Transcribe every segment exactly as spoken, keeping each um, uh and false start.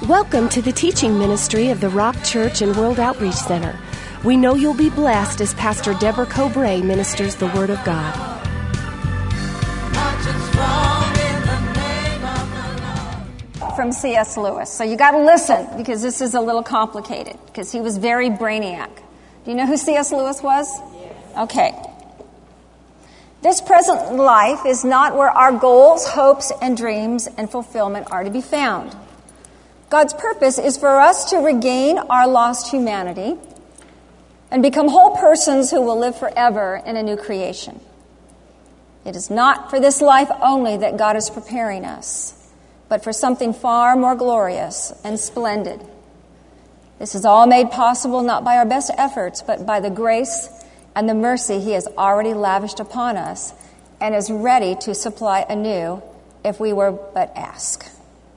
Welcome to the teaching ministry of the Rock Church and World Outreach Center. We know you'll be blessed as Pastor Deborah Cobray ministers the Word of God. From C S Lewis. So you got to listen because this is a little complicated because he was very brainiac. Do you know who C S Lewis was? Yes. Okay. This present life is not where our goals, hopes, and dreams and fulfillment are to be found. God's purpose is for us to regain our lost humanity and become whole persons who will live forever in a new creation. It is not for this life only that God is preparing us, but for something far more glorious and splendid. This is all made possible not by our best efforts, but by the grace and the mercy He has already lavished upon us and is ready to supply anew if we were but ask.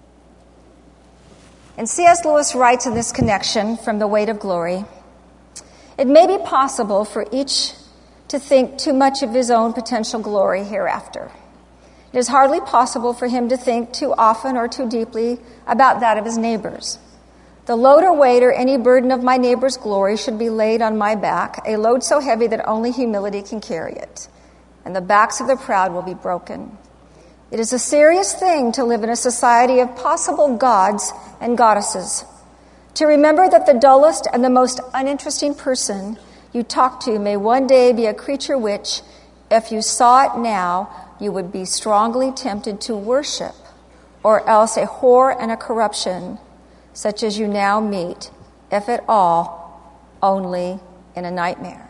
And C S Lewis writes in this connection from The Weight of Glory, it may be possible for each to think too much of his own potential glory hereafter. It is hardly possible for him to think too often or too deeply about that of his neighbors. The load or weight or any burden of my neighbor's glory should be laid on my back, a load so heavy that only humility can carry it, and the backs of the proud will be broken. It is a serious thing to live in a society of possible gods and goddesses, to remember that the dullest and the most uninteresting person you talk to may one day be a creature which, if you saw it now, you would be strongly tempted to worship, or else a whore and a corruption, such as you now meet, if at all, only in a nightmare.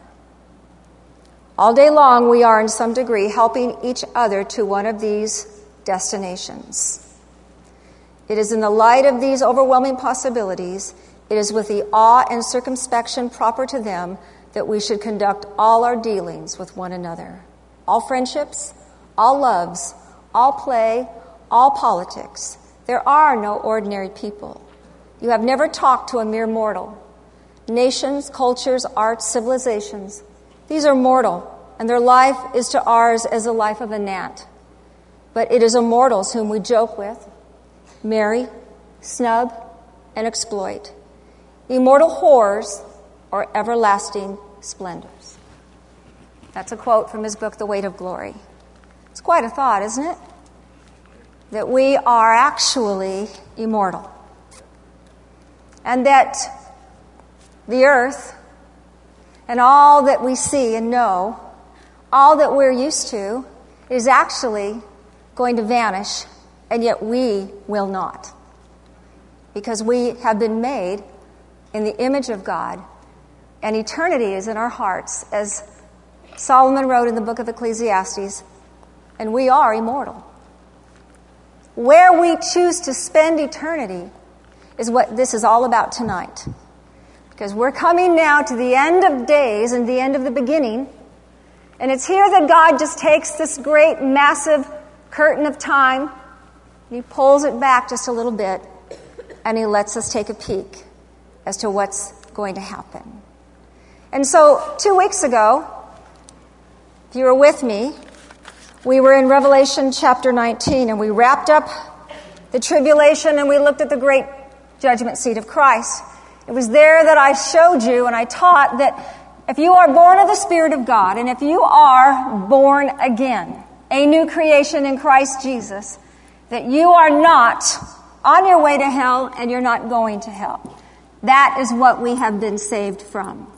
All day long, we are in some degree helping each other to one of these destinations. It is in the light of these overwhelming possibilities, it is with the awe and circumspection proper to them that we should conduct all our dealings with one another. All friendships, all loves, all play, all politics. There are no ordinary people. You have never talked to a mere mortal. Nations, cultures, arts, civilizations, these are mortal, and their life is to ours as the life of a gnat. But it is immortals whom we joke with, marry, snub, and exploit. Immortal whores or everlasting splendors. That's a quote from his book, The Weight of Glory. It's quite a thought, isn't it? That we are actually immortal. And that the earth and all that we see and know, all that we're used to, is actually going to vanish, and yet we will not. Because we have been made in the image of God, and eternity is in our hearts, as Solomon wrote in the book of Ecclesiastes, and we are immortal. Where we choose to spend eternity is what this is all about tonight. Because we're coming now to the end of days and the end of the beginning. And it's here that God just takes this great, massive curtain of time, and He pulls it back just a little bit, and He lets us take a peek as to what's going to happen. And so, two weeks ago, if you were with me, we were in Revelation chapter nineteen, and we wrapped up the tribulation, and we looked at the great judgment seat of Christ. It was there that I showed you and I taught that if you are born of the Spirit of God, and if you are born again, a new creation in Christ Jesus, that you are not on your way to hell and you're not going to hell. That is what we have been saved from.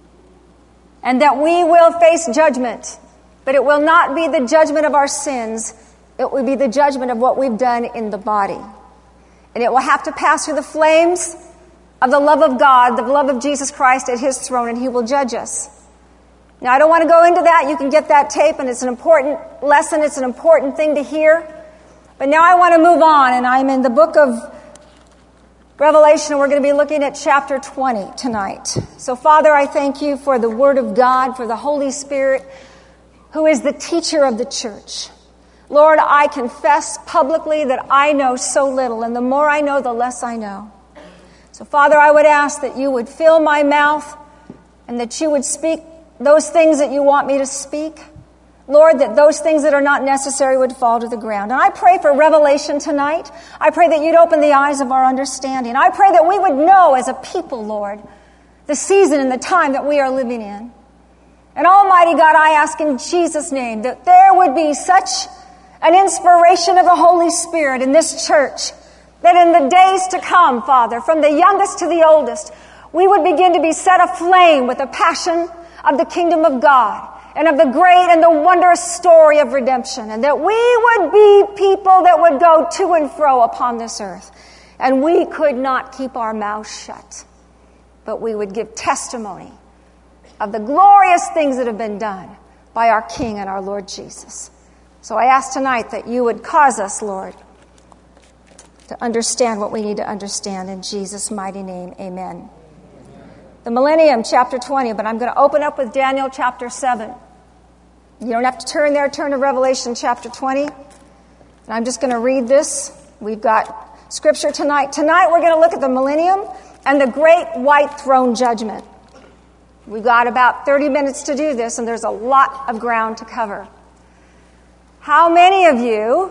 And that we will face judgment, but it will not be the judgment of our sins. It will be the judgment of what we've done in the body. And it will have to pass through the flames of the love of God, the love of Jesus Christ at His throne, and He will judge us. Now, I don't want to go into that. You can get that tape, and it's an important lesson. It's an important thing to hear. But now I want to move on, and I'm in the book of Revelation, and we're going to be looking at chapter twenty tonight. So, Father, I thank You for the Word of God, for the Holy Spirit, who is the teacher of the church. Lord, I confess publicly that I know so little, and the more I know, the less I know. So, Father, I would ask that You would fill my mouth and that You would speak those things that You want me to speak. Lord, that those things that are not necessary would fall to the ground. And I pray for revelation tonight. I pray that you'd open the eyes of our understanding. I pray that we would know as a people, Lord, the season and the time that we are living in. And Almighty God, I ask in Jesus' name that there would be such an inspiration of the Holy Spirit in this church that in the days to come, Father, from the youngest to the oldest, we would begin to be set aflame with the passion of the kingdom of God and of the great and the wondrous story of redemption, and that we would be people that would go to and fro upon this earth. And we could not keep our mouths shut, but we would give testimony of the glorious things that have been done by our King and our Lord Jesus. So I ask tonight that you would cause us, Lord, to understand what we need to understand. In Jesus' mighty name, amen. The Millennium, chapter twenty, but I'm going to open up with Daniel chapter seven. You don't have to turn there, turn to Revelation chapter twenty. And I'm just going to read this. We've got scripture tonight. Tonight we're going to look at the millennium and the great white throne judgment. We've got about thirty minutes to do this, and there's a lot of ground to cover. How many of you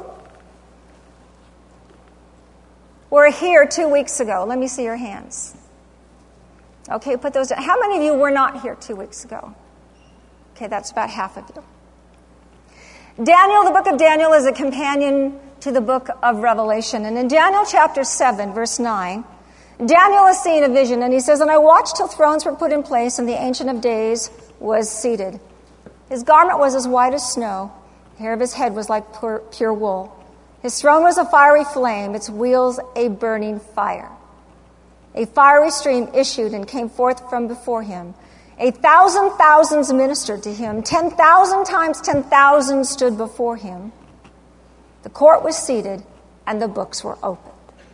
were here two weeks ago? Let me see your hands. Okay, put those down. How many of you were not here two weeks ago? Okay, that's about half of you. Daniel, the book of Daniel, is a companion to the book of Revelation. And in Daniel chapter seven, verse nine, Daniel is seeing a vision, and he says, "And I watched till thrones were put in place, and the Ancient of Days was seated. His garment was as white as snow. The hair of his head was like pure, pure wool. His throne was a fiery flame, its wheels a burning fire. A fiery stream issued and came forth from before him. A thousand thousands ministered to him. Ten thousand times ten thousand stood before him. The court was seated, and the books were opened."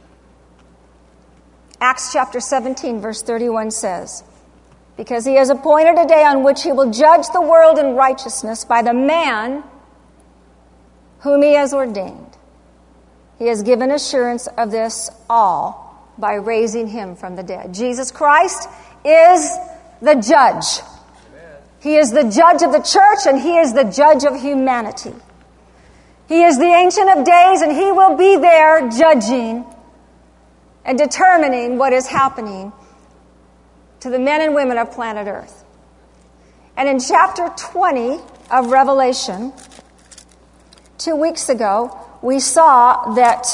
Acts chapter seventeen, verse thirty-one says, "Because he has appointed a day on which he will judge the world in righteousness by the man whom he has ordained. He has given assurance of this all by raising him from the dead." Jesus Christ is the judge. He is the judge of the church, and he is the judge of humanity. He is the Ancient of Days, and he will be there judging and determining what is happening to the men and women of planet Earth. And in chapter twenty of Revelation, two weeks ago, we saw that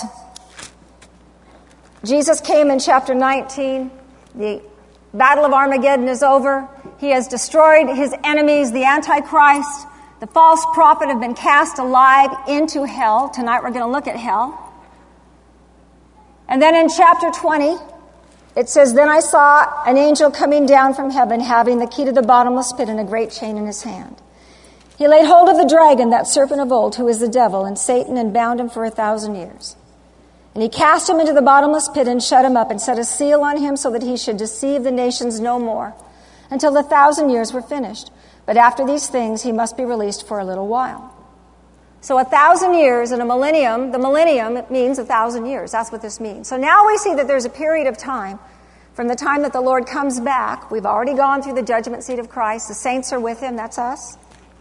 Jesus came in chapter nineteen. The Battle of Armageddon is over. He has destroyed his enemies, the Antichrist. The false prophet have been cast alive into hell. Tonight we're going to look at hell. And then in chapter twenty, it says, "Then I saw an angel coming down from heaven, having the key to the bottomless pit and a great chain in his hand. He laid hold of the dragon, that serpent of old, who is the devil and Satan, and bound him for a thousand years. And he cast him into the bottomless pit and shut him up and set a seal on him so that he should deceive the nations no more until the thousand years were finished. But after these things, he must be released for a little while." So a thousand years and a millennium, the millennium, it means a thousand years. That's what this means. So now we see that there's a period of time from the time that the Lord comes back. We've already gone through the judgment seat of Christ. The saints are with him. That's us.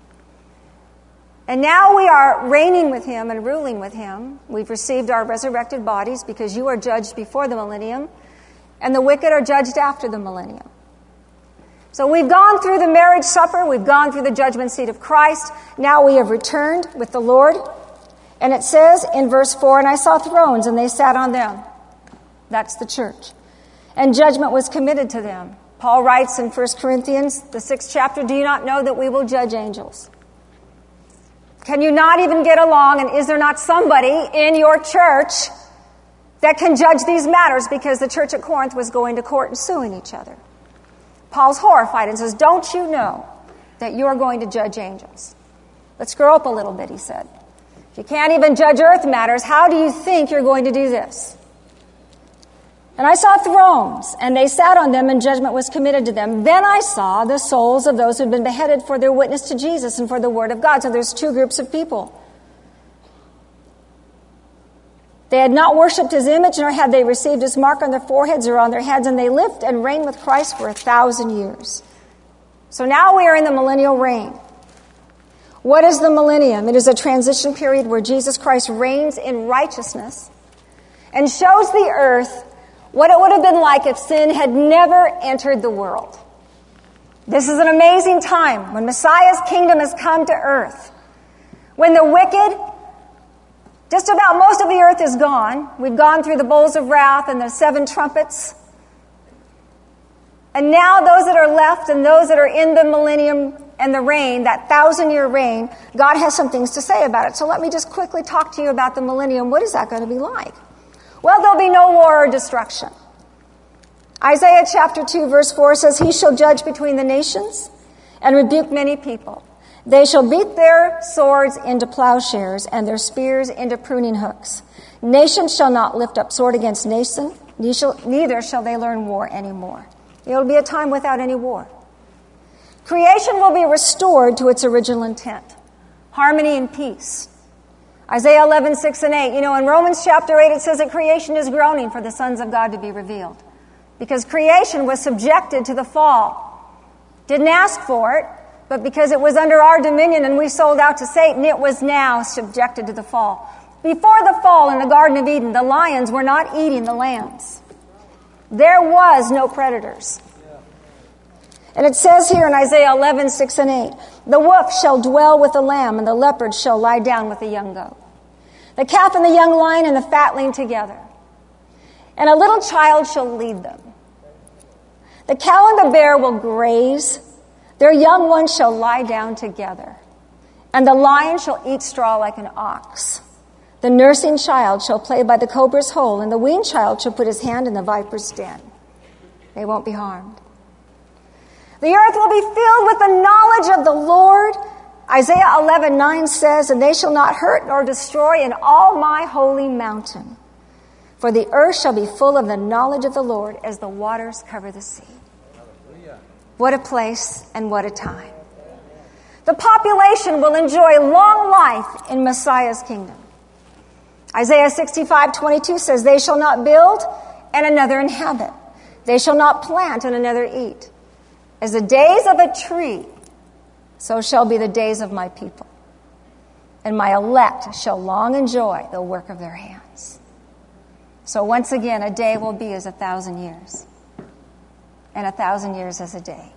And now we are reigning with him and ruling with him. We've received our resurrected bodies because you are judged before the millennium, and the wicked are judged after the millennium. So we've gone through the marriage supper. We've gone through the judgment seat of Christ. Now we have returned with the Lord. And it says in verse four, "And I saw thrones, and they sat on them." That's the church. "And judgment was committed to them." Paul writes in First Corinthians, the sixth chapter, "Do you not know that we will judge angels?" Can you not even get along, and is there not somebody in your church that can judge these matters? Because the church at Corinth was going to court and suing each other. Paul's horrified and says, "Don't you know that you're going to judge angels?" Let's grow up a little bit, he said. If you can't even judge earth matters, how do you think you're going to do this? "And I saw thrones, and they sat on them, and judgment was committed to them. Then I saw the souls of those who had been beheaded for their witness to Jesus and for the word of God." So there's two groups of people. "They had not worshipped his image, nor had they received his mark on their foreheads or on their heads, and they lived and reigned with Christ for a thousand years." So now we are in the millennial reign. What is the millennium? It is a transition period where Jesus Christ reigns in righteousness and shows the earth what it would have been like if sin had never entered the world. This is an amazing time when Messiah's kingdom has come to earth. When the wicked, just about most of the earth is gone. We've gone through the bowls of wrath and the seven trumpets. And now those that are left and those that are in the millennium and the reign, that thousand-year reign, God has some things to say about it. So let me just quickly talk to you about the millennium. What is that going to be like? Well, there'll be no war or destruction. Isaiah chapter two, verse four says, He shall judge between the nations and rebuke many people. They shall beat their swords into plowshares and their spears into pruning hooks. Nation shall not lift up sword against nation, neither shall they learn war anymore. It will be a time without any war. Creation will be restored to its original intent. Harmony and peace. Isaiah eleven, six and eight. You know, in Romans chapter eight, it says that creation is groaning for the sons of God to be revealed. Because creation was subjected to the fall. Didn't ask for it, but because it was under our dominion and we sold out to Satan, it was now subjected to the fall. Before the fall in the Garden of Eden, the lions were not eating the lambs. There was no predators. And it says here in Isaiah eleven, six and eight, the wolf shall dwell with the lamb, and the leopard shall lie down with the young goat. The calf and the young lion and the fatling together. And a little child shall lead them. The cow and the bear will graze. Their young ones shall lie down together. And the lion shall eat straw like an ox. The nursing child shall play by the cobra's hole, and the weaned child shall put his hand in the viper's den. They won't be harmed. The earth will be filled with the knowledge of the Lord. Isaiah eleven, nine says, and they shall not hurt nor destroy in all my holy mountain. For the earth shall be full of the knowledge of the Lord as the waters cover the sea. What a place and what a time. The population will enjoy long life in Messiah's kingdom. Isaiah sixty-five, twenty-two says, they shall not build and another inhabit. They shall not plant and another eat. As the days of a tree, so shall be the days of my people. And my elect shall long enjoy the work of their hands. So once again, a day will be as a thousand years. And a thousand years as a day.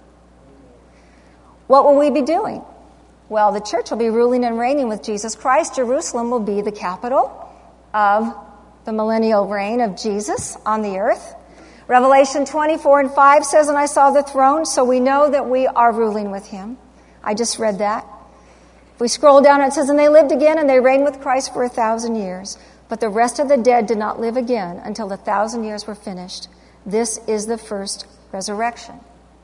What will we be doing? Well, the church will be ruling and reigning with Jesus Christ. Jerusalem will be the capital of the millennial reign of Jesus on the earth. Revelation twenty-four and five says, and I saw the throne, so we know that we are ruling with him. I just read that. If we scroll down, it says, and they lived again, and they reigned with Christ for a thousand years. But the rest of the dead did not live again until the thousand years were finished. This is the first resurrection.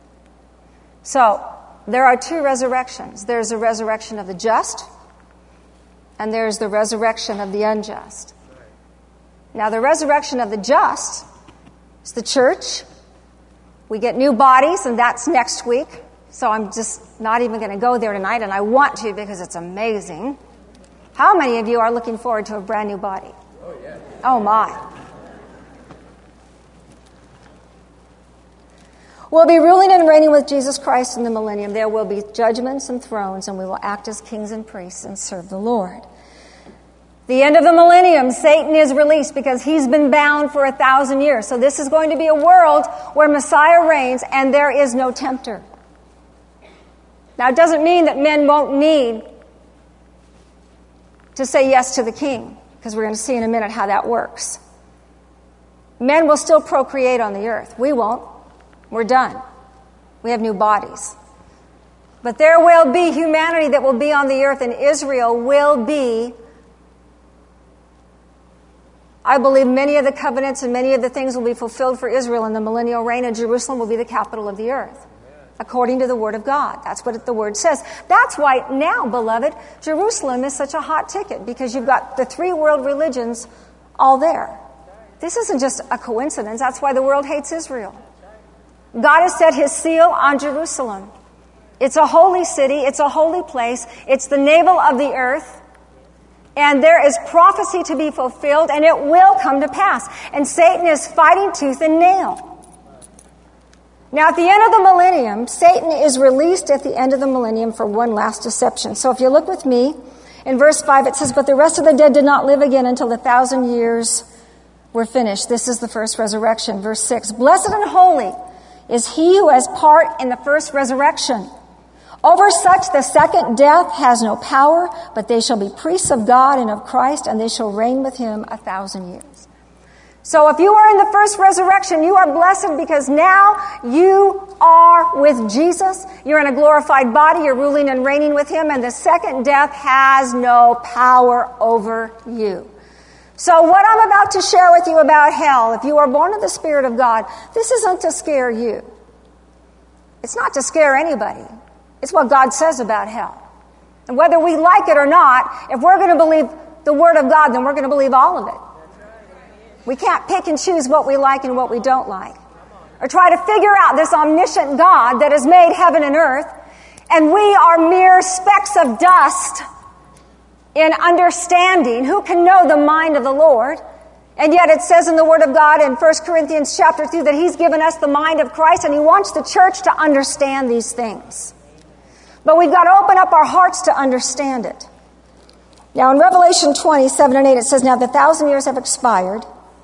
So, there are two resurrections. There's the resurrection of the just, and there's the resurrection of the unjust. Now, the resurrection of the just is the church. We get new bodies, and that's next week. So I'm just not even going to go there tonight, and I want to because it's amazing. How many of you are looking forward to a brand new body? Oh, yeah. Oh, my. We'll be ruling and reigning with Jesus Christ in the millennium. There will be judgments and thrones, and we will act as kings and priests and serve the Lord. The end of the millennium, Satan is released because he's been bound for a thousand years. So this is going to be a world where Messiah reigns and there is no tempter. Now, it doesn't mean that men won't need to say yes to the king, because we're going to see in a minute how that works. Men will still procreate on the earth. We won't. We're done. We have new bodies. But there will be humanity that will be on the earth, and Israel will be, I believe many of the covenants and many of the things will be fulfilled for Israel in the millennial reign, and Jerusalem will be the capital of the earth, according to the Word of God. That's what the Word says. That's why now, beloved, Jerusalem is such a hot ticket, because you've got the three world religions all there. This isn't just a coincidence. That's why the world hates Israel. God has set his seal on Jerusalem. It's a holy city. It's a holy place. It's the navel of the earth. And there is prophecy to be fulfilled, and it will come to pass. And Satan is fighting tooth and nail. Now, at the end of the millennium, Satan is released at the end of the millennium for one last deception. So if you look with me, in verse five, it says, "But the rest of the dead did not live again until the thousand years were finished." This is the first resurrection. Verse six, "Blessed and holy is he who has part in the first resurrection. Over such the second death has no power, but they shall be priests of God and of Christ, and they shall reign with him a thousand years." So if you are in the first resurrection, you are blessed because now you are with Jesus. You're in a glorified body. You're ruling and reigning with him, and the second death has no power over you. So what I'm about to share with you about hell, if you are born of the Spirit of God, this isn't to scare you. It's not to scare anybody. It's what God says about hell. And whether we like it or not, if we're going to believe the Word of God, then we're going to believe all of it. We can't pick and choose what we like and what we don't like. Or try to figure out this omniscient God that has made heaven and earth, and we are mere specks of dust in understanding. Who can know the mind of the Lord? And yet it says in the Word of God in First Corinthians chapter two that he's given us the mind of Christ, and he wants the church to understand these things. But we've got to open up our hearts to understand it. Now in Revelation twenty, seven and eight, it says, "Now the thousand years have expired."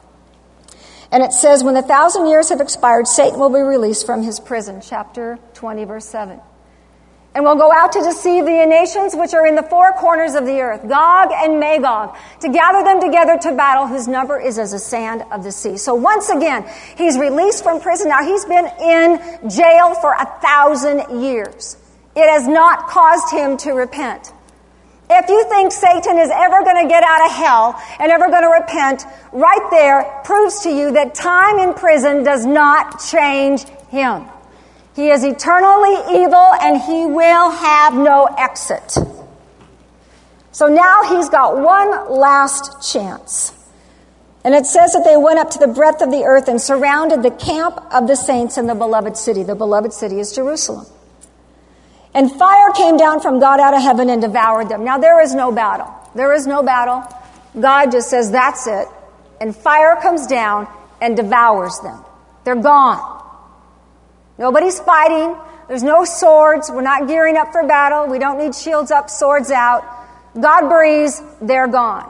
And it says, "When the thousand years have expired, Satan will be released from his prison." Chapter twenty, verse seven. "And will go out to deceive the nations which are in the four corners of the earth, Gog and Magog, to gather them together to battle, whose number is as the sand of the sea." So once again, he's released from prison. Now he's been in jail for a thousand years. It has not caused him to repent. If you think Satan is ever going to get out of hell and ever going to repent, right there proves to you that time in prison does not change him. He is eternally evil and he will have no exit. So now he's got one last chance. And it says that they went up to the breadth of the earth and surrounded the camp of the saints in the beloved city. The beloved city is Jerusalem. "And fire came down from God out of heaven and devoured them." Now there is no battle. There is no battle. God just says, that's it. And fire comes down and devours them. They're gone. Nobody's fighting. There's no swords. We're not gearing up for battle. We don't need shields up, swords out. God breathes, they're gone.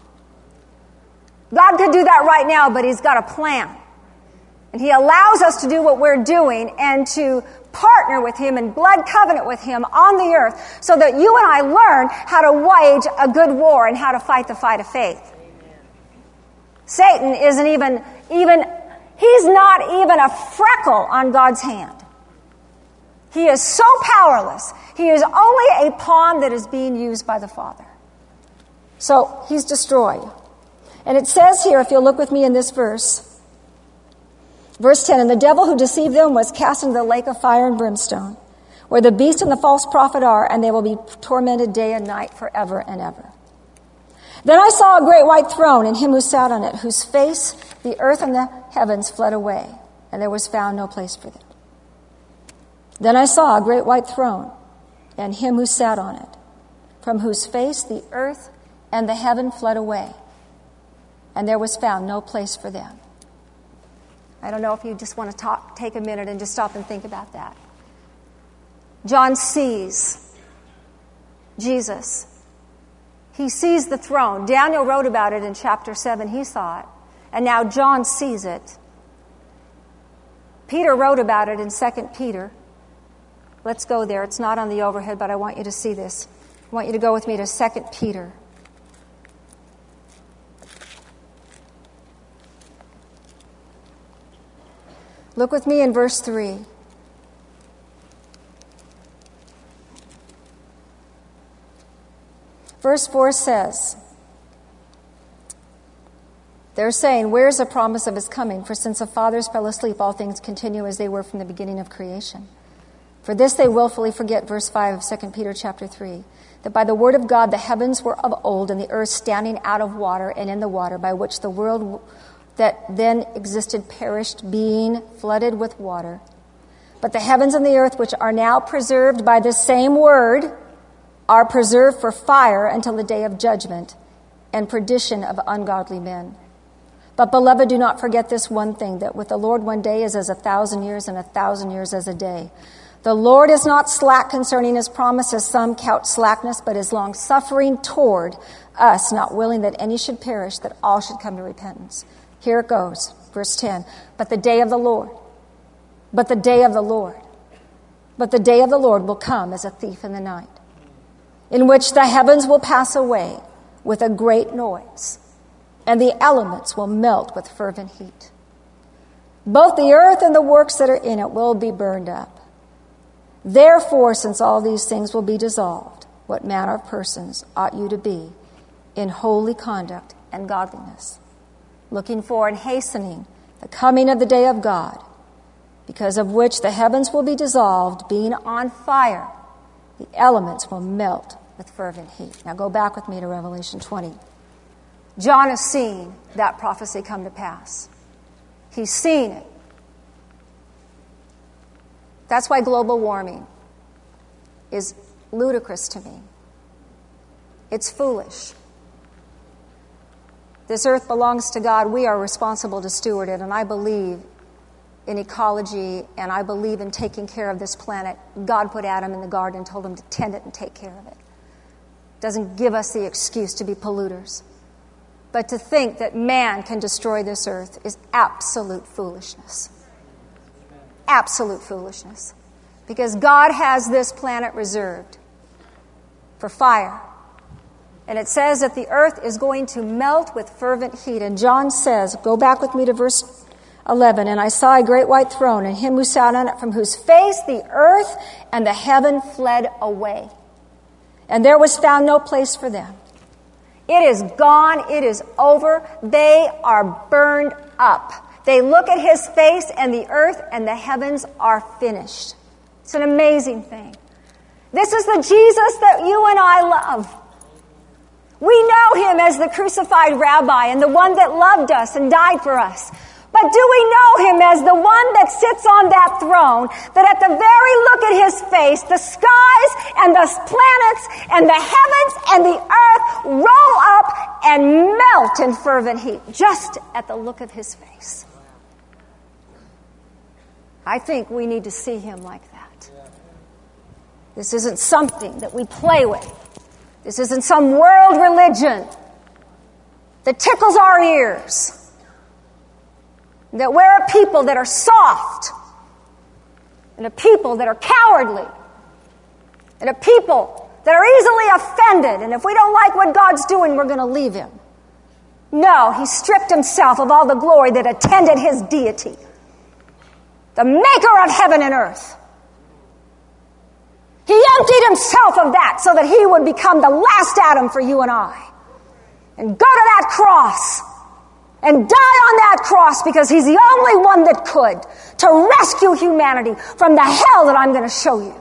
God could do that right now, but he's got a plan. And he allows us to do what we're doing and to partner with him and blood covenant with him on the earth so that you and I learn how to wage a good war and how to fight the fight of faith. Amen. Satan isn't even, even, he's not even a freckle on God's hand. He is so powerless. He is only a pawn that is being used by the Father. So he's destroyed. And it says here, if you'll look with me in this verse, verse ten, "And the devil who deceived them was cast into the lake of fire and brimstone, where the beast and the false prophet are, and they will be tormented day and night forever and ever. Then I saw a great white throne, and him who sat on it, whose face the earth and the heavens fled away, and there was found no place for them. Then I saw a great white throne, and him who sat on it, from whose face the earth and the heaven fled away, and there was found no place for them." I don't know if you just want to talk, take a minute and just stop and think about that. John sees Jesus. He sees the throne. Daniel wrote about it in chapter seven. He saw it. And now John sees it. Peter wrote about it in Second Peter. Let's go there. It's not on the overhead, but I want you to see this. I want you to go with me to Second Peter. Look with me in verse three. Verse four says, they're saying, "Where's the promise of his coming? For since the fathers fell asleep, all things continue as they were from the beginning of creation. For this they willfully forget," verse five of Second Peter chapter three, "that by the word of God the heavens were of old, and the earth standing out of water and in the water, by which the world that then existed perished, being flooded with water. But the heavens and the earth, which are now preserved by the same word, are preserved for fire until the day of judgment and perdition of ungodly men. But, beloved, do not forget this one thing, that with the Lord one day is as a thousand years, and a thousand years as a day. The Lord is not slack concerning his promise, as some count slackness, but is long-suffering toward us, not willing that any should perish, that all should come to repentance. Here it goes, verse ten. But the day of the Lord, but the day of the Lord, but the day of the Lord will come as a thief in the night, in which the heavens will pass away with a great noise, and the elements will melt with fervent heat. Both the earth and the works that are in it will be burned up. Therefore, since all these things will be dissolved, what manner of persons ought you to be in holy conduct and godliness, looking for and hastening the coming of the day of God, because of which the heavens will be dissolved, being on fire, the elements will melt with fervent heat. Now go back with me to Revelation twenty. John has seen that prophecy come to pass. He's seen it. That's why global warming is ludicrous to me. It's foolish. This earth belongs to God. We are responsible to steward it, and I believe in ecology, and I believe in taking care of this planet. God put Adam in the garden and told him to tend it and take care of it. Doesn't give us the excuse to be polluters. But to think that man can destroy this earth is absolute foolishness. Absolute foolishness. Because God has this planet reserved for fire. And it says that the earth is going to melt with fervent heat. And John says, go back with me to verse eleven, and I saw a great white throne, and him who sat on it, from whose face the earth and the heaven fled away. And there was found no place for them. It is gone. It is over. They are burned up. They look at his face, and the earth and the heavens are finished. It's an amazing thing. This is the Jesus that you and I love. We know him as the crucified rabbi and the one that loved us and died for us. But do we know him as the one that sits on that throne, that at the very look at his face, the skies and the planets and the heavens and the earth roll up and melt in fervent heat, just at the look of his face? I think we need to see him like that. This isn't something that we play with. This isn't some world religion that tickles our ears. That we're a people that are soft, and a people that are cowardly, and a people that are easily offended, and if we don't like what God's doing, we're going to leave him. No, he stripped himself of all the glory that attended his deity, the maker of heaven and earth. He emptied himself of that so that he would become the last Adam for you and I, and go to that cross and die on that cross, because he's the only one that could, to rescue humanity from the hell that I'm going to show you.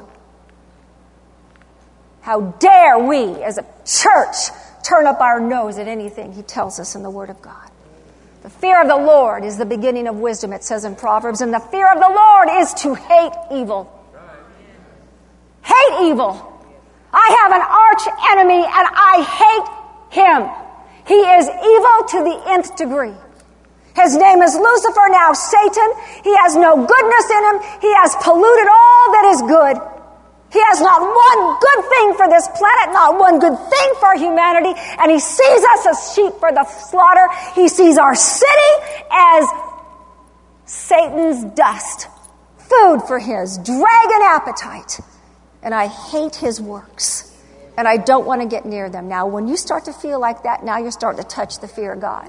How dare we as a church turn up our nose at anything he tells us in the Word of God. The fear of the Lord is the beginning of wisdom, it says in Proverbs, and the fear of the Lord is to hate evil. Hate evil. I have an arch enemy and I hate him. He is evil to the nth degree. His name is Lucifer, now Satan. He has no goodness in him. He has polluted all that is good. He has not one good thing for this planet, not one good thing for humanity, and he sees us as sheep for the slaughter. He sees our city as Satan's dust, food for his dragon appetite. And I hate his works. And I don't want to get near them. Now, when you start to feel like that, now you're starting to touch the fear of God.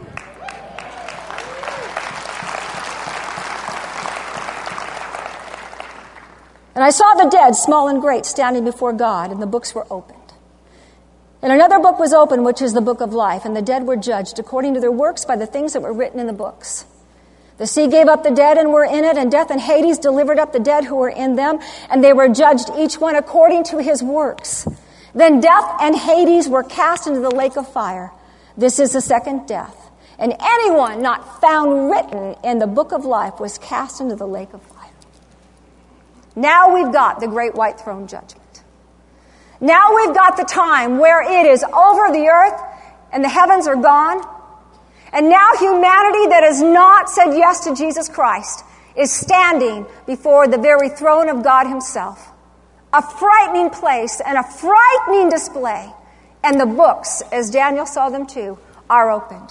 And I saw the dead, small and great, standing before God, and the books were opened. And another book was opened, which is the book of life, and the dead were judged according to their works by the things that were written in the books. The sea gave up the dead and were in it, and death and Hades delivered up the dead who were in them, and they were judged each one according to his works. Then death and Hades were cast into the lake of fire. This is the second death. And anyone not found written in the book of life was cast into the lake of fire. Now we've got the great white throne judgment. Now we've got the time where it is over, the earth and the heavens are gone. And now humanity that has not said yes to Jesus Christ is standing before the very throne of God himself. A frightening place and a frightening display. And the books, as Daniel saw them too, are opened.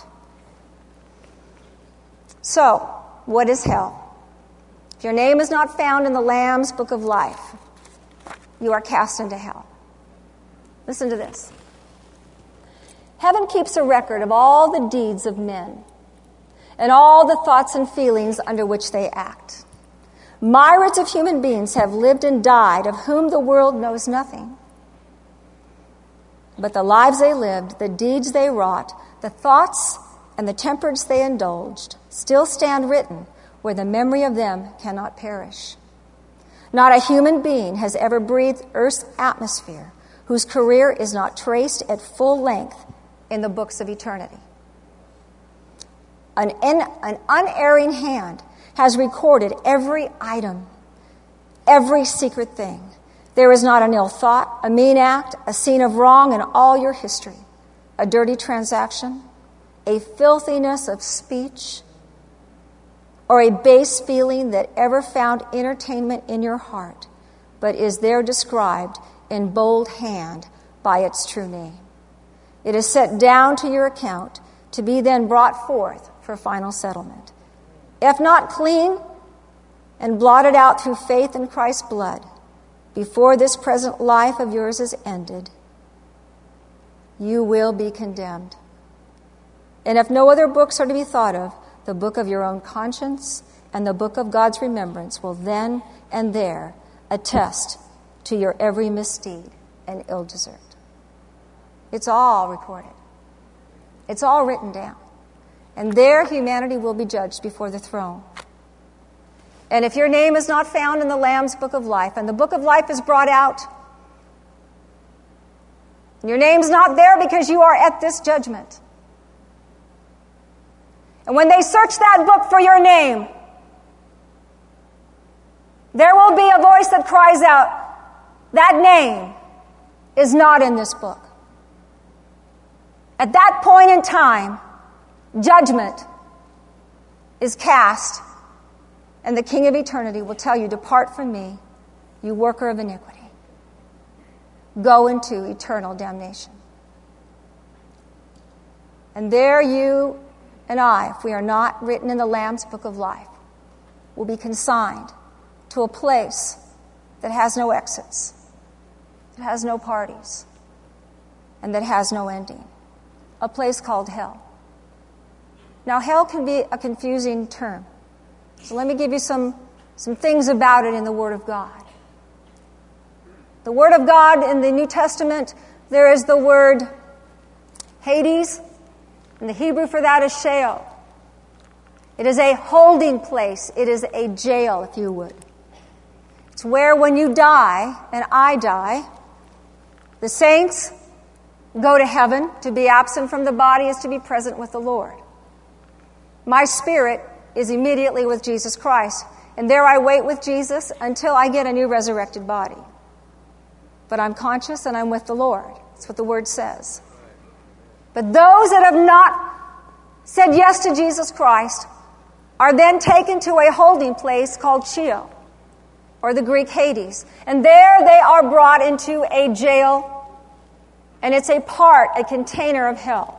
So, what is hell? If your name is not found in the Lamb's book of life, you are cast into hell. Listen to this. Heaven keeps a record of all the deeds of men and all the thoughts and feelings under which they act. Myriads of human beings have lived and died of whom the world knows nothing. But the lives they lived, the deeds they wrought, the thoughts and the tempers they indulged still stand written where the memory of them cannot perish. Not a human being has ever breathed Earth's atmosphere whose career is not traced at full length in the books of eternity. An, an unerring hand has recorded every item, every secret thing. There is not an ill thought, a mean act, a scene of wrong in all your history, a dirty transaction, a filthiness of speech, or a base feeling that ever found entertainment in your heart, but is there described in bold hand by its true name. It is set down to your account to be then brought forth for final settlement. If not clean and blotted out through faith in Christ's blood, before this present life of yours is ended, you will be condemned. And if no other books are to be thought of, the book of your own conscience and the book of God's remembrance will then and there attest to your every misdeed and ill desert. It's all recorded. It's all written down. And there humanity will be judged before the throne. And if your name is not found in the Lamb's book of life, and the book of life is brought out, and your name's not there because you are at this judgment. And when they search that book for your name, there will be a voice that cries out, that name is not in this book. At that point in time, judgment is cast, and the King of eternity will tell you, depart from me, you worker of iniquity. Go into eternal damnation. And there you and I, if we are not written in the Lamb's book of life, will be consigned to a place that has no exits, that has no parties, and that has no ending. A place called hell. Now, hell can be a confusing term. So let me give you some, some things about it in the Word of God. The Word of God in the New Testament, there is the word Hades, and the Hebrew for that is Sheol. It is a holding place. It is a jail, if you would. It's where when you die, and I die, the saints go to heaven. To be absent from the body is to be present with the Lord. My spirit is immediately with Jesus Christ, and there I wait with Jesus until I get a new resurrected body. But I'm conscious and I'm with the Lord. That's what the Word says. But those that have not said yes to Jesus Christ are then taken to a holding place called Sheol, or the Greek Hades. And there they are brought into a jail, and it's a part, a container of hell.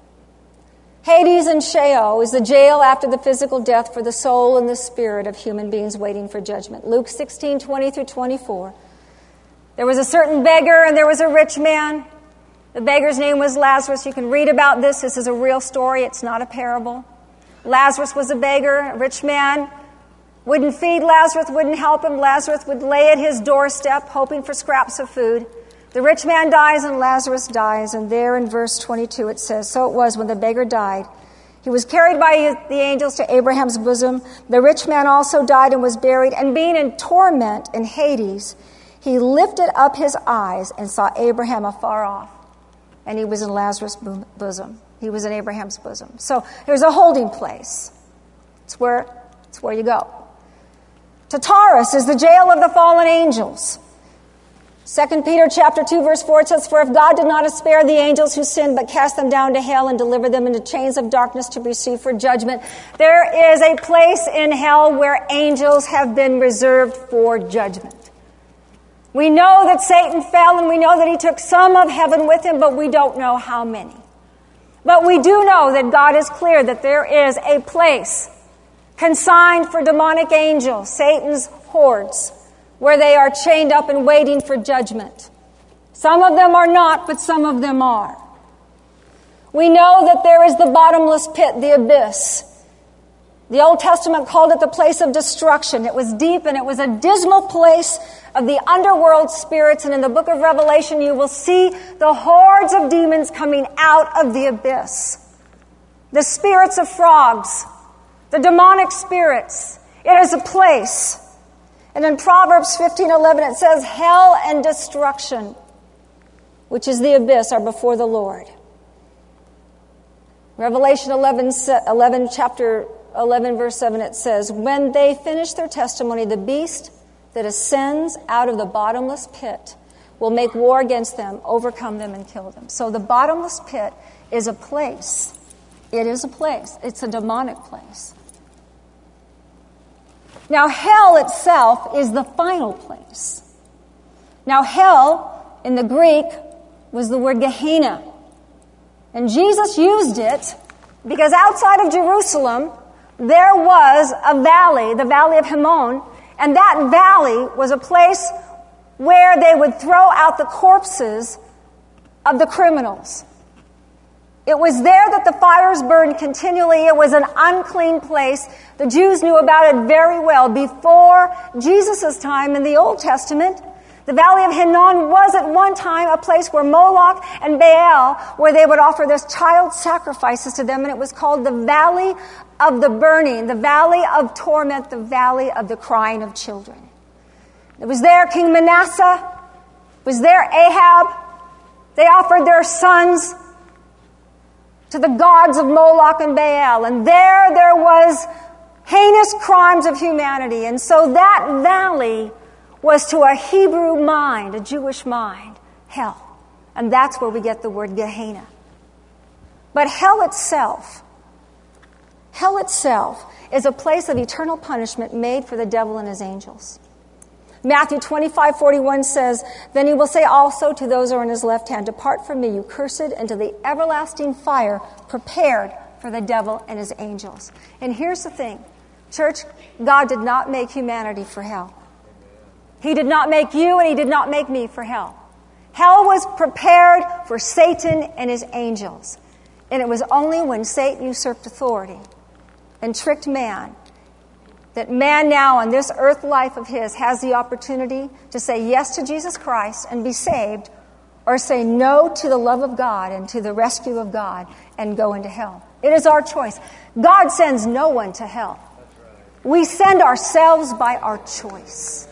Hades and Sheol is the jail after the physical death for the soul and the spirit of human beings waiting for judgment. Luke sixteen, twenty through twenty-four. There was a certain beggar and there was a rich man. The beggar's name was Lazarus. You can read about this. This is a real story. It's not a parable. Lazarus was a beggar. A rich man wouldn't feed Lazarus, wouldn't help him. Lazarus would lay at his doorstep hoping for scraps of food. The rich man dies and Lazarus dies. And there in verse twenty-two it says, so it was when the beggar died. He was carried by the angels to Abraham's bosom. The rich man also died and was buried. And being in torment in Hades, he lifted up his eyes and saw Abraham afar off. And he was in Lazarus' bosom. He was in Abraham's bosom. So there's a holding place. It's where, it's where you go. Tartarus is the jail of the fallen angels. Second Peter chapter two, verse four, it says, "For if God did not spare the angels who sinned, but cast them down to hell and delivered them into chains of darkness to be received for judgment." There is a place in hell where angels have been reserved for judgment. We know that Satan fell, and we know that he took some of heaven with him, but we don't know how many. But we do know that God is clear that there is a place consigned for demonic angels, Satan's hordes, where they are chained up and waiting for judgment. Some of them are not, but some of them are. We know that there is the bottomless pit, the abyss. The Old Testament called it the place of destruction. It was deep, and it was a dismal place of the underworld spirits. And in the book of Revelation, you will see the hordes of demons coming out of the abyss. The spirits of frogs, the demonic spirits. It is a place. And in Proverbs fifteen eleven, it says, "Hell and destruction, which is the abyss, are before the Lord." Revelation eleven, eleven, chapter eleven, verse seven, it says, "When they finish their testimony, the beast that ascends out of the bottomless pit will make war against them, overcome them, and kill them." So the bottomless pit is a place. It is a place. It's a demonic place. Now, hell itself is the final place. Now, hell in the Greek was the word Gehenna. And Jesus used it because outside of Jerusalem, there was a valley, the Valley of Hinnom, and that valley was a place where they would throw out the corpses of the criminals. It was there that the fires burned continually. It was an unclean place. The Jews knew about it very well. Before Jesus' time in the Old Testament, the Valley of Hinnom was at one time a place where Moloch and Baal, where they would offer their child sacrifices to them, and it was called the Valley of the Burning, the Valley of Torment, the Valley of the Crying of Children. It was there King Manasseh, it was there Ahab. They offered their sons to the gods of Moloch and Baal, and there there was heinous crimes of humanity. And so that valley was to a Hebrew mind, a Jewish mind, hell. And that's where we get the word Gehenna. But hell itself, hell itself is a place of eternal punishment made for the devil and his angels. Matthew twenty-five forty-one says, "Then he will say also to those who are on his left hand, 'Depart from me, you cursed, into the everlasting fire prepared for the devil and his angels.'" And here's the thing, church, God did not make humanity for hell. He did not make you, and he did not make me for hell. Hell was prepared for Satan and his angels. And it was only when Satan usurped authority and tricked man that man now on this earth life of his has the opportunity to say yes to Jesus Christ and be saved, or say no to the love of God and to the rescue of God and go into hell. It is our choice. God sends no one to hell. We send ourselves by our choice.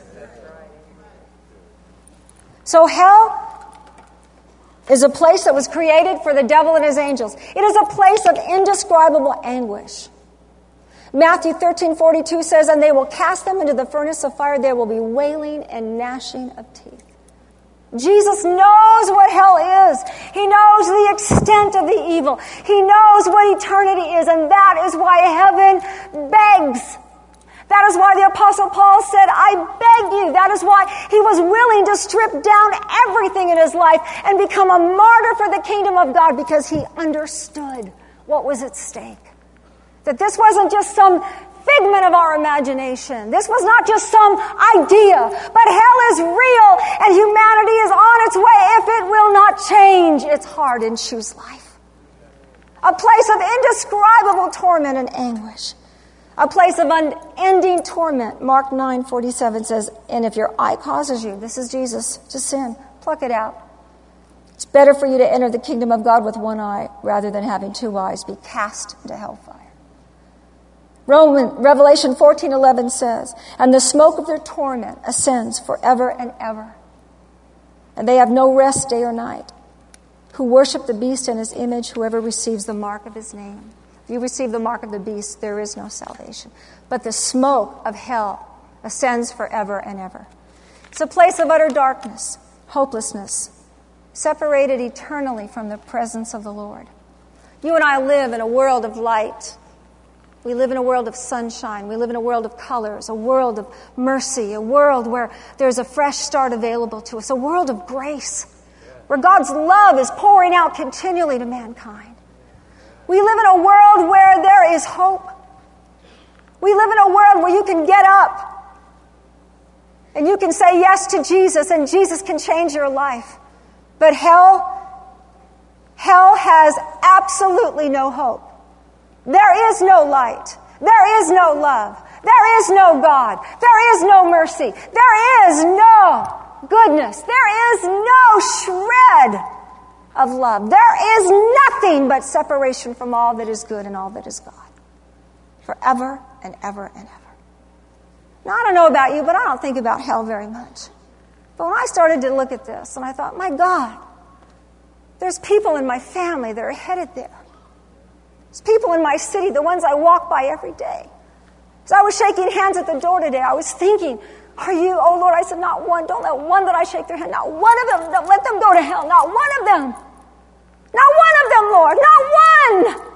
So hell is a place that was created for the devil and his angels. It is a place of indescribable anguish. Matthew thirteen forty-two says, "And they will cast them into the furnace of fire. There will be wailing and gnashing of teeth." Jesus knows what hell is. He knows the extent of the evil. He knows what eternity is, and that is why heaven begs. That is why the Apostle Paul said, "I beg you." That is why he was willing to strip down everything in his life and become a martyr for the kingdom of God, because he understood what was at stake. That this wasn't just some figment of our imagination. This was not just some idea, but hell is real, and humanity is on its way if it will not change its hard and choose life. A place of indescribable torment and anguish. A place of unending torment. Mark nine forty-seven says, "And if your eye causes you," this is Jesus, "to sin, pluck it out. It's better for you to enter the kingdom of God with one eye rather than having two eyes, be cast into hellfire." Roman, Revelation fourteen eleven says, "And the smoke of their torment ascends forever and ever. And they have no rest day or night, who worship the beast and his image, whoever receives the mark of his name." If you receive the mark of the beast, there is no salvation. But the smoke of hell ascends forever and ever. It's a place of utter darkness, hopelessness, separated eternally from the presence of the Lord. You and I live in a world of light. We live in a world of sunshine. We live in a world of colors, a world of mercy, a world where there's a fresh start available to us, a world of grace, where God's love is pouring out continually to mankind. We live in a world where there is hope. We live in a world where you can get up and you can say yes to Jesus, and Jesus can change your life. But hell, hell has absolutely no hope. There is no light. There is no love. There is no God. There is no mercy. There is no goodness. There is no shred of love. There is nothing but separation from all that is good and all that is God. Forever and ever and ever. Now, I don't know about you, but I don't think about hell very much. But when I started to look at this, and I thought, my God, there's people in my family that are headed there. There's people in my city, the ones I walk by every day. As I was shaking hands at the door today, I was thinking, are you, oh Lord, I said, not one. Don't let one that I shake their hand, not one of them, don't let them go to hell. Not one of them. Not one of them, Lord. Not one.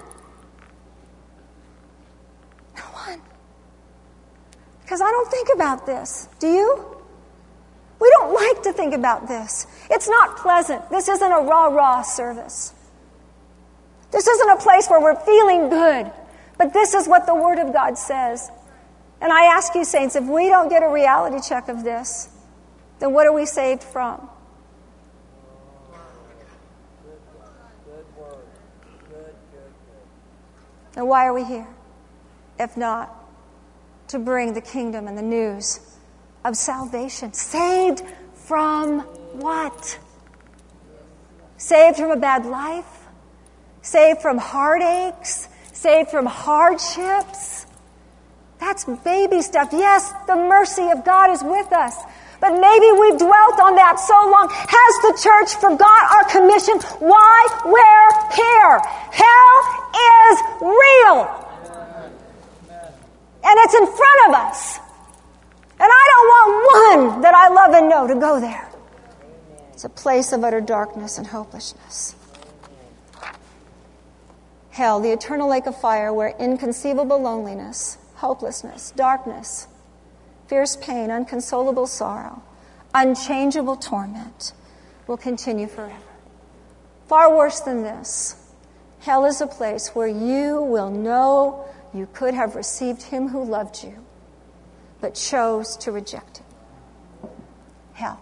Not one. Because I don't think about this. Do you? We don't like to think about this. It's not pleasant. This isn't a rah-rah service. This isn't a place where we're feeling good. But this is what the Word of God says. And I ask you, saints, if we don't get a reality check of this, then what are we saved from? And why are we here? If not to bring the kingdom and the news of salvation. Saved from what? Saved from a bad life? Saved from heartaches? Saved from hardships? That's baby stuff. Yes, the mercy of God is with us. But maybe we've dwelt on that so long. Has the church forgot our commission? Why we're here? Hell is real. And it's in front of us. And I don't want one that I love and know to go there. It's a place of utter darkness and hopelessness. Hell, the eternal lake of fire where inconceivable loneliness, hopelessness, darkness, fierce pain, unconsolable sorrow, unchangeable torment will continue forever. Far worse than this, hell is a place where you will know you could have received him who loved you, but chose to reject him. Hell.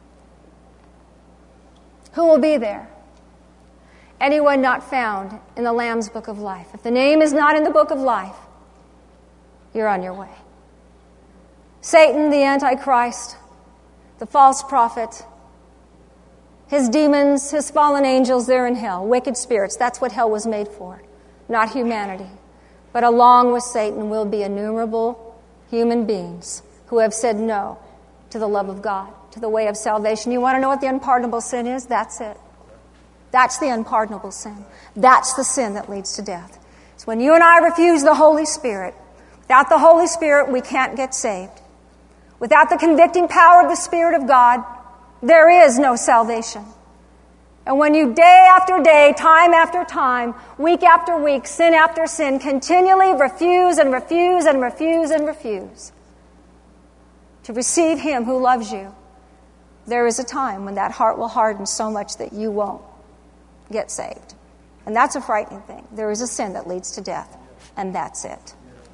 Who will be there? Anyone not found in the Lamb's book of life. If the name is not in the book of life, you're on your way. Satan, the Antichrist, the false prophet, his demons, his fallen angels, they're in hell. Wicked spirits, that's what hell was made for. Not humanity. But along with Satan will be innumerable human beings who have said no to the love of God, to the way of salvation. You want to know what the unpardonable sin is? That's it. That's the unpardonable sin. That's the sin that leads to death. It's when you and I refuse the Holy Spirit. Without the Holy Spirit, we can't get saved. Without the convicting power of the Spirit of God, there is no salvation. And when you day after day, time after time, week after week, sin after sin, continually refuse and refuse and refuse and refuse to receive him who loves you, there is a time when that heart will harden so much that you won't get saved. And that's a frightening thing. There is a sin that leads to death, and that's it.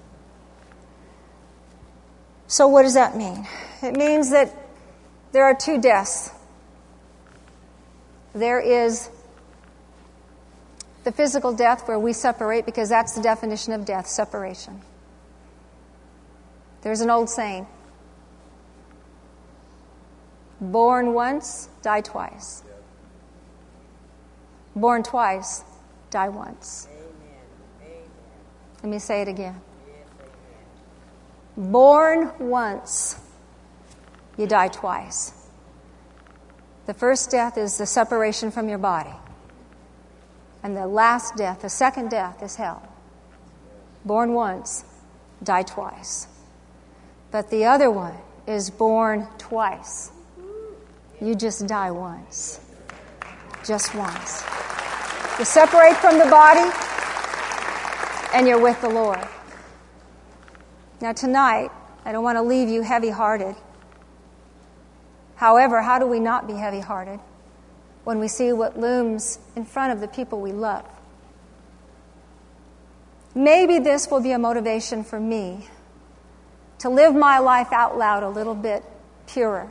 So what does that mean? It means that there are two deaths. There is the physical death where we separate, because that's the definition of death, separation. There's an old saying, born once, die twice. Born twice, die once. Let me say it again. Born once, you die twice. The first death is the separation from your body. And the last death, the second death, is hell. Born once, die twice. But the other one is born twice. you just die once. Just once. You separate from the body, and you're with the Lord. Now tonight, I don't want to leave you heavy-hearted. However, how do we not be heavy-hearted when we see what looms in front of the people we love? Maybe this will be a motivation for me to live my life out loud a little bit purer,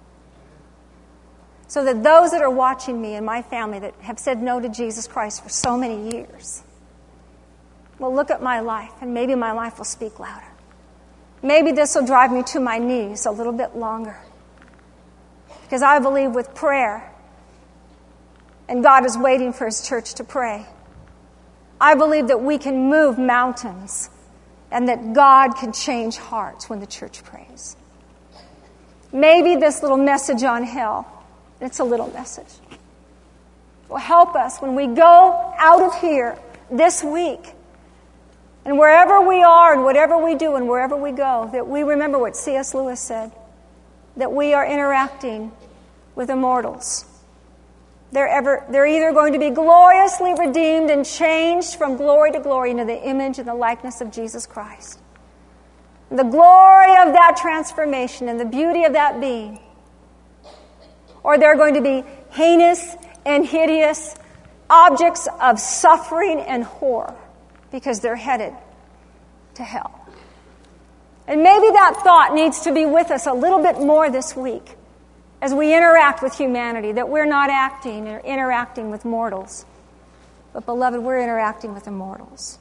so that those that are watching me and my family that have said no to Jesus Christ for so many years will look at my life, and maybe my life will speak louder. Maybe this will drive me to my knees a little bit longer, because I believe with prayer, and God is waiting for His church to pray, I believe that we can move mountains and that God can change hearts when the church prays. Maybe this little message on hell, it's a little message, will help us when we go out of here this week, and wherever we are and whatever we do and wherever we go, that we remember what C S Lewis said, that we are interacting with immortals. They're, ever, they're either going to be gloriously redeemed and changed from glory to glory into the image and the likeness of Jesus Christ. The glory of that transformation and the beauty of that being. Or they're going to be heinous and hideous objects of suffering and horror because they're headed to hell. And maybe that thought needs to be with us a little bit more this week as we interact with humanity, that we're not acting or interacting with mortals. But beloved, we're interacting with immortals.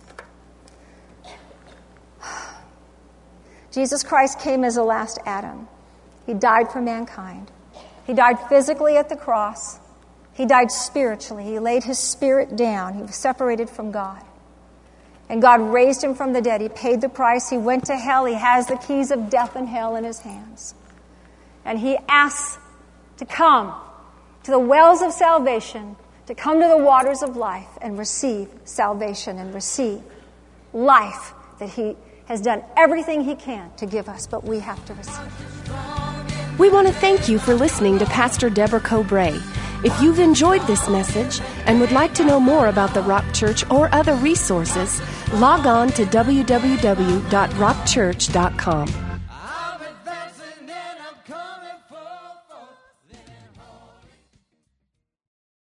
Jesus Christ came as the last Adam. He died for mankind. He died physically at the cross. He died spiritually. He laid His spirit down. He was separated from God. And God raised Him from the dead. He paid the price. He went to hell. He has the keys of death and hell in His hands. And He asks to come to the wells of salvation, to come to the waters of life and receive salvation and receive life that He has done everything He can to give us, but we have to receive. We want to thank you for listening to Pastor Deborah Cobray. If you've enjoyed this message and would like to know more about the Rock Church or other resources, log on to w w w dot rock church dot com.